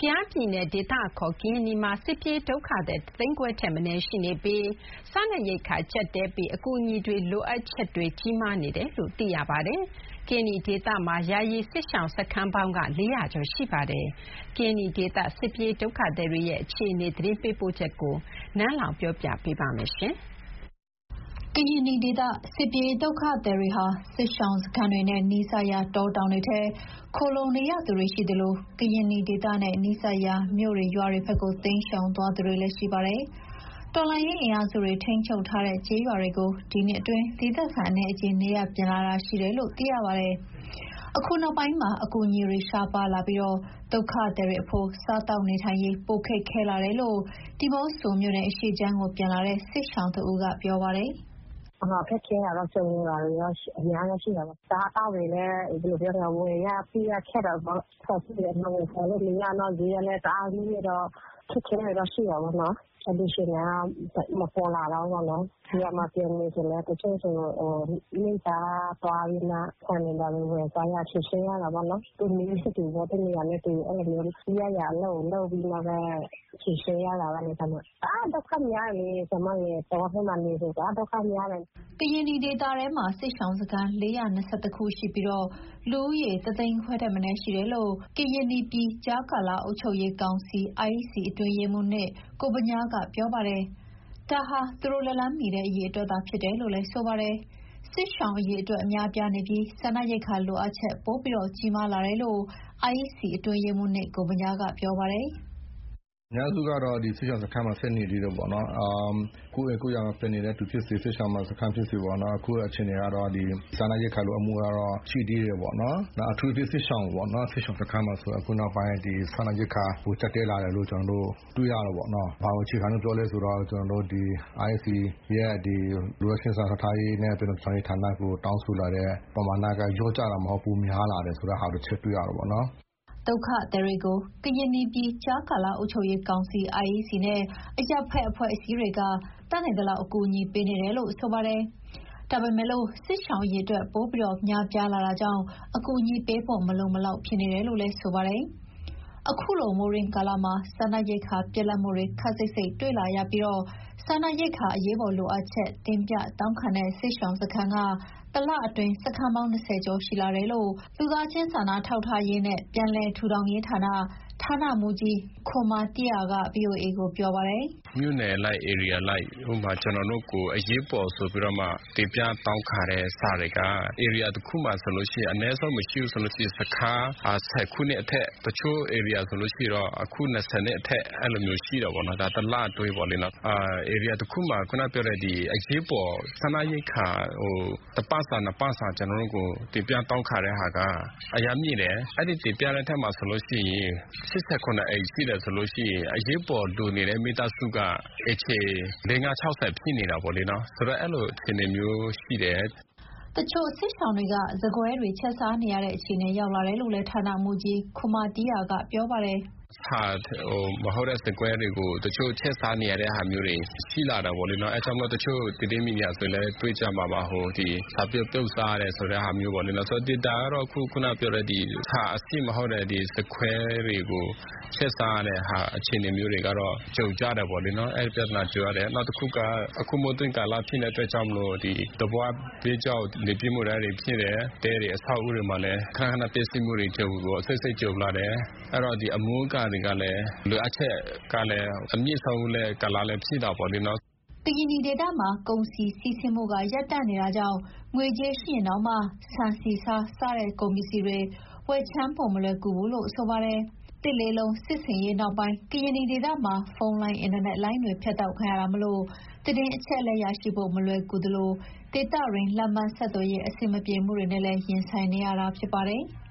ကယားပြည်နယ်ဒေသအခေါ်ကရင်နီမှာစစ်ပြေးဒုက္ခသည်တသိန်းခွဲထက်မနည်းရှိနေပြီးစားနပ်ရိက္ခာကျပ်တည်းပြီးအကူအညီတွေလိုအပ်ချက်တွေကြီးမားနေတယ်လို့သိရပါတယ်။ကရင်နီဒေသမှာယာယီစစ်ရှောင်စခန်းပေါင်းက400ကျော်ရှိပါတယ်။ကရင်နီဒေသစစ်ပြေးဒုက္ခသည်တွေရဲ့အခြေအနေသတင်းပေးပို့ချက်ကိုနန်းလောင်ပြောပြပေးပါမယ်။ကရင်နီဒေသစစ်ပြေးဒုက္ခသည်တွေဟာစစ်ရှောင်စခန်းတွေနဲ့နီးစပ်ရာတောတောင်တွေထဲခိုလုံနေရသူတွေရှိသလိုကရင်နီဒေသနဲ့နီးစပ်ရာမြို့တွေရွာတွေဘက်ကိုတိမ်းရှောင်သွားသူတွေလည်းရှိပါတယ်။တော်လိုင်းရေးအင်အားစုတွေထိန်းချုပ်ထားတဲ့ကျေးရွာတွေကိုဒီနှစ်အတွင်းဒေသခံအနေအချင်းနေရပြန်လာတာရှိတယ်လို့သိရပါတယ်။အခုနောက်ပိုင်းမှာအကူအညီတွေရှားပါလာပြီးဒုက္ခသည်တွေအဖို့စားတောက်နေထိုင်ရေးပိုခက်ခဲလာတယ်လို့ဒီမော့ဆိုမြို့နယ်အရှိချမ်းကိုပြန်လာတဲ့စစ်ရှောင်သူကပြောပါတယ်။ခက်ခဲတာတော့ကြုံနေတာတွေရောအများကြီးရှိတာပေါ့စားတောက်တွေလည်းဘယ်လိုပြောလဲဝယ်ရပြရခက်တော့ပေါ့ဆက်ပြီးတော့မဝင်လို့နေရတော့ဒီရလဲတအားကြီးတော့ခက်ခဲတော့ရှိတာပေါ့နော်အဒီရှင်ကမပေါ်လာတော့ဘောနော်ဒီမှာပြန်နေဆိုလဲတချို့ဆိုမိသားသွားပြီးမှဆန်နေတာတွေဝယ်စားရချစ်ရှင်းရတာပေါ့နော်သူနည်းတူပေါ့တနေရာနဲ့တူအဲ့လိုမျိုးရရလောက်ပြီးမှပဲချစ်ရှင်းရတာပဲလေသမဒုက္ခများလေသမရဲ့တော့ဟိုမှာနေဆိုတာဒုက္ခများတယ်ကရင်ဒီဒေတာထဲမှာစစ်ဆောင်စခန်း420ခုရှိပြီးလူဦးရေ3သိန်းခွဲထက်မနည်းရှိတယ်လို့ကရင်ဒီပြည်ကြားကာလအုပ်ချုပ်ရေးကောင်စီ IEC အတွင်းရေးမှူးနဲ့ကိုပညာကပြောပါတယ်။ဒါဟာသူတို့လက်လန်းမီတဲ့အရေးအတွက်သာဖြစ်တယ်လို့လည်းဆိုပါတယ်။စစ်ဆောင်အရေးအတွက်အများပြားနေပြီးစားနပ်ရိက္ခာလိုအပ်ချက်ပိုပြီးကြီးမားလာတယ်လို့ IEC အတွင်းရေးမှူးနဲ့ကိုပညာကပြောပါတယ်။အများစုကတော့ဒီစစ်ရှောင်းစခန်းမှာဆက်နေသေးတယ်ပေါ့နော်ကိုယ့်ရပြန်နေတဲ့သူဖြစ်စေစစ်ရှောင်းမှာစခန်းဖြစ်စေပေါ့နော်အခုအချိန်တွေကတော့ဒီစာနာရိက္ခာလိုအမှုကတော့ရှိသေးတယ်ပေါ့နော်ဒါအထူးသဖြင့်စစ်ရှောင်းပေါ့နော်စစ်ရှောင်းစခန်းမှာဆိုအခုနောက်ပိုင်းဒီစာနာရိက္ခာကိုတက်တဲလာတယ်လို့ကျွန်တော်တို့တွေ့ရတော့ပေါ့နော်ဘာလို့အခြေခံလို့ပြောလဲဆိုတော့ကျွန်တော်တို့ဒီ IC ရဲ့ဒီလူရချင်းစာထားရေးနဲ့ပြည်တော်ဆောင်ရေးဌာနကိုတောင်းဆိုလာတဲ့ပမာဏကရောကြတာမဟုတ်ဘူးများလာတယ်ဆိုတော့ဟာတို့ချက်တွေ့ရတော့ပေါ့နော်ဒုက္ခသည်တွေကိုကရင်နီပြည်ကြားကာလအုပ်ချုပ်ရေးကောင်စီ IEC နဲ့အကြပ်ဖက်အဖွဲ့အစည်းတွေကတတ်နိုင်သလောက်အကူအညီပေးနေတယ်လို့ဆိုပါတယ်။ဒါပေမဲ့လို့စစ်ဆောင်ရည်အတွက်ပိုပြီးများပြားလာတာကြောင့်အကူအညီပေးဖို့မလုံမလောက်ဖြစ်နေတယ်လို့လည်းဆိုပါတယ်။အခုလိုမိုးရင်းကာလမှာစားနပ်ရိက္ခာပြတ်လတ်မှုတွေခက်စိတ်စိတ်တွေ့လာရပြီးစားနပ်ရိက္ခာအရေးပေါ်လိုအပ်ချက်တင်ပြတောင်းခံတဲ့စစ်ဆောင်စခန်းကတလအတွင်းစခန်းပေါင်း20ကျော်ရှိလာတယ်လို့လူသားချင်းစာနာထောက်ထားရေးနဲ့ပြန်လည်ထူထောင်ရေးဌာနမှူးကြီးခွန်မာတီယာက VOA ကိုပြောပါတယ်။မြို့နယ်လိုက် area လိုက်ဟိုမှာကျွန်တော်တို့ကိုအရေးပေါ်ဆိုပြီးတော့မှတင်ပြတောင်းခံတဲ့စာတွေက area တစ်ခုမှာဆိုလို့ရှိရင်အနည်းဆုံးမရှိဘူးဆိုလို့ရှိရင်စခန်း10ခုနဲ့အထက်တချို့ area ဆိုလို့ရှိတော့အခု20နဲ့အထက်အဲ့လိုမျိုးရှိတော့ဗောနော်ဒါတလအတွင်းပေါ့လေနော် area တစ်ခုမှာခုနပြောတဲ့ဒီအရေးပေါ်စနရိတ်ခါဟိုတပတ်စာနှစ်ပတ်စာကျွန်တော်တို့ကိုတင်ပြတောင်းခံတဲ့ဟာကအများကြီးတယ်အဲ့ဒီတင်ပြတဲ့ထက်မှာဆိုလို့ရှိရင်89အိမ်ရှိတယ်ဆိုလို့ရှိရင်အရေးပေါ်လူနေတဲ့မိသားစုကအခြေ50-60ဖြစ်နေတာပေါ့လေနော်ဆိုတော့အဲ့လိုအခြေအနေမျိုးရှိတယ်တချို့စစ်ဆောင်တွေကသကွဲတွေချက်စားနေရတဲ့အခြေအနေရောက်လာတယ်လို့လည်းဌာနမှူးကြီးခွန်မာတီယာကပြောပါတယ်ဟာမဟုတ်တဲ့စကွဲတွေကိုတချို့ချက်စားနေရတဲ့ဟာမျိုးတွေရှိလာတာပေါ့လေနော်အဲကြောင့်မို့တချို့တည်မီညာဆိုလည်းတွေးကြမှာပါဟိုဒီစာပြုတ်စားရတယ်ဆိုတဲ့ဟာမျိုးပေါ့လေနော်ဆိုတော့ data ကတော့ခုနပြောတဲ့ဒီဟာအစ်မဟုတ်တဲ့ဒီစကွဲတွေကိုချက်စားရတဲ့ဟာအခြေအနေမျိုးတွေကတော့ကြုံကြတယ်ပေါ့လေနော်အဲပြဿနာကြုံရတယ်နောက်တစ်ခုကအခုမိုးသွင်းကာလဖြစ်တဲ့အတွက်ကြောင့်မလို့ဒီတဘွားဘေးကြောက်နေပြမှုတွေဖြစ်တယ်တဲတွေအဆောက်အဦတွေမှာလည်းခဏခဏပျက်စီးမှုတွေကြုံလို့စိတ်ကြုံလာတယ်အဲ့တော့ဒီအမိုးတွေကလည်းလိုအပ်ချက်ကလည်းအမြင့်ဆုံးလဲကာလလည်းဖြစ်တာပေါ့လေနော်ကရင်နီဒေသမှာကုန်စည်စီးဆင်းမှုကရပ်တန့်နေတာကြောင့်ငွေကြေးရှိရင်တော့မှဆန်စီစားစားတဲ့ကုန်ပစ္စည်းတွေဝယ်ချမ်းဖို့မလွယ်ကူဘူးလို့ဆိုပါတယ်တစ်လေးလုံးစစ်စင်ရေးနောက်ပိုင်းကရင်နီဒေသမှာဖုန်းလိုင်းအင်တာနက်လိုင်းတွေဖြတ်တောက်ခံရတာမလို့တည်င်းအချက်လက်ရရှိဖို့မလွယ်ကူသလိုဒေသရင်းလမ်းမဆက်သွယ်ရေးအဆင်မပြေမှုတွေနဲ့လည်းရင်ဆိုင်နေရတာဖြစ်ပါတယ်။